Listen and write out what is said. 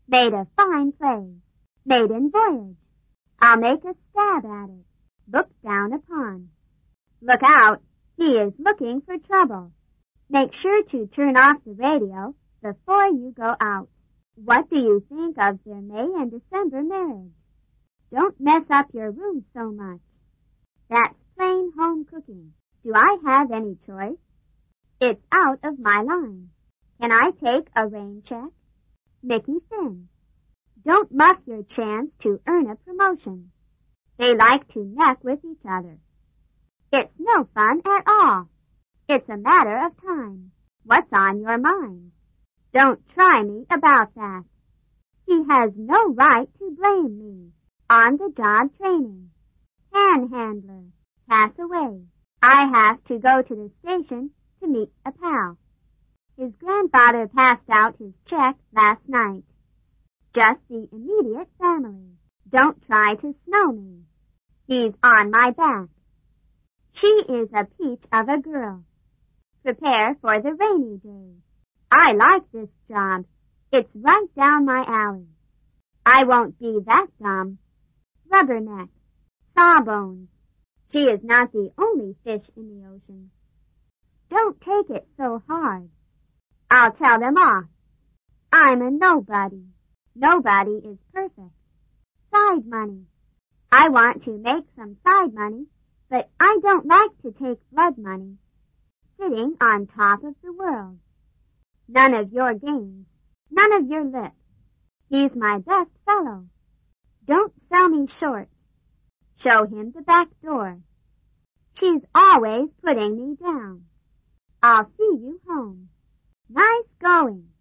Made a fine play. Maiden voyage. I'll make a stab at it. Look down upon. Look out, he is looking for trouble. Make sure to turn off the radio before you go out. What do you think of their May and December marriage? Don't mess up your room so much. That's plain home cooking. Do I have any choice? It's out of my line. Can I take a rain check? Mickey Finn. Don't muff your chance to earn a promotion. They like to neck with each other. It's no fun at all. It's a matter of time. What's on your mind? Don't try me about that. He has no right to blame me. On-the-job training. Panhandler. Pass away. I have to go to the station to meet a pal. His grandfather passed out his check last night. Just the immediate family. Don't try to snow me. He's on my back. She is a peach of a girl. Prepare for the rainy day. I like this job. It's right down my alley. I won't be that dumb. Rubberneck. Sawbones. She is not the only fish in the ocean. Don't take it so hard. I'll tell them off. I'm a nobody. Nobody is perfect. Side money. I want to make some side money, but I don't like to take blood money. Sitting on top of the world. None of your games. None of your lips. He's my best fellow. Don't sell me short. Show him the back door. She's always putting me down. I'll see you home. Nice going.